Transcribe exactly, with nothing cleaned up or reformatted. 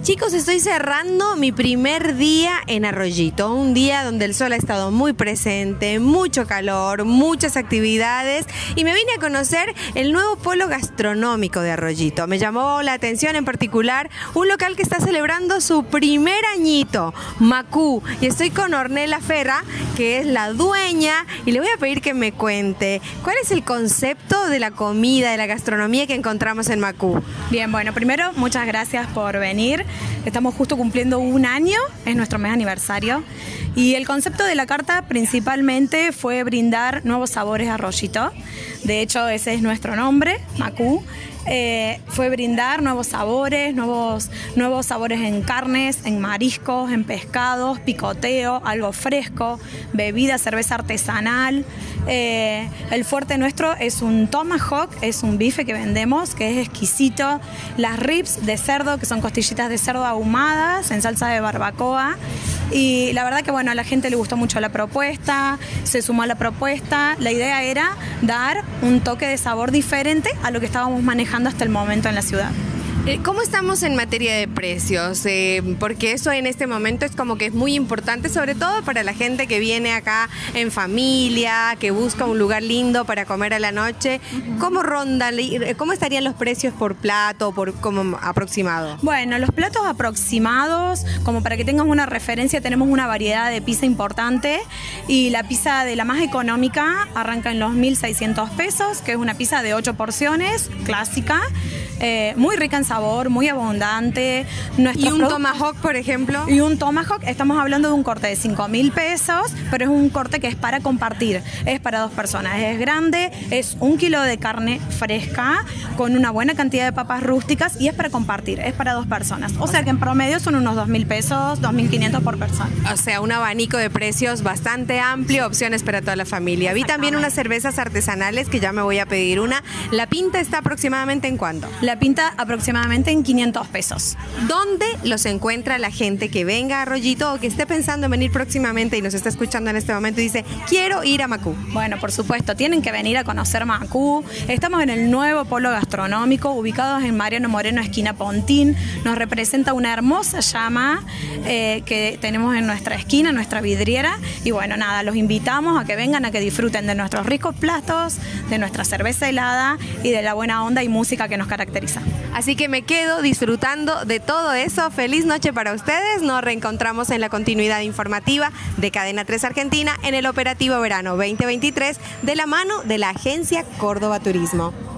Chicos, estoy cerrando mi primer día en Arroyito, un día donde el sol ha estado muy presente, mucho calor, muchas actividades y me vine a conocer el nuevo polo gastronómico de Arroyito. Me llamó la atención en particular un local que está celebrando su primer añito, Macú, y estoy con Ornella Ferra, que es la dueña, y le voy a pedir que me cuente cuál es el concepto de la comida, de la gastronomía que encontramos en Macú. Bien, bueno, primero muchas gracias por venir. Estamos justo cumpliendo un año, es nuestro mes aniversario. Y el concepto de la carta principalmente fue brindar nuevos sabores a Arroyito. De hecho, ese es nuestro nombre, Macú. Eh, fue brindar nuevos sabores, nuevos, nuevos sabores en carnes, en mariscos, en pescados, picoteo, algo fresco, bebida, cerveza artesanal. Eh, el fuerte nuestro es un tomahawk, es un bife que vendemos, que es exquisito. Las ribs de cerdo, que son costillitas de cerdo ahumadas en salsa de barbacoa. Y la verdad que bueno, a la gente le gustó mucho la propuesta, se sumó a la propuesta. La idea era dar un toque de sabor diferente a lo que estábamos manejando hasta el momento en la ciudad. ¿Cómo estamos en materia de precios? Eh, porque eso en este momento es como que es muy importante, sobre todo para la gente que viene acá en familia, que busca un lugar lindo para comer a la noche. ¿Cómo rondan, cómo estarían los precios por plato, por como aproximado? Bueno, los platos aproximados, como para que tengas una referencia, tenemos una variedad de pizza importante y la pizza de la más económica arranca en los mil seiscientos pesos, que es una pizza de ocho porciones, clásica, eh, muy rica en sabor, muy abundante. Nuestros ¿Y un productos, tomahawk, por ejemplo? Y un tomahawk, estamos hablando de un corte de cinco mil pesos, pero es un corte que es para compartir, es para dos personas, es grande, es un kilo de carne fresca, con una buena cantidad de papas rústicas y es para compartir, es para dos personas. O sea que en promedio son unos dos mil pesos, dos mil quinientos por persona. O sea, un abanico de precios bastante amplio, opciones para toda la familia. Vi también unas cervezas artesanales que ya me voy a pedir una. ¿La pinta está aproximadamente en cuánto? La pinta aproximadamente en quinientos pesos. ¿Dónde los encuentra la gente que venga a Arroyito o que esté pensando en venir próximamente y nos está escuchando en este momento y dice, quiero ir a Macú? Bueno, por supuesto, tienen que venir a conocer Macú. Estamos en el nuevo polo gastronómico, ubicados en Mariano Moreno, esquina Pontín. Nos representa una hermosa llama eh, que tenemos en nuestra esquina, nuestra vidriera. Y bueno, nada, los invitamos a que vengan, a que disfruten de nuestros ricos platos, de nuestra cerveza helada y de la buena onda y música que nos caracteriza. Así que me quedo disfrutando de todo eso. Feliz noche para ustedes. Nos reencontramos en la continuidad informativa de Cadena tres Argentina en el operativo verano veinte veintitrés de la mano de la agencia Córdoba Turismo.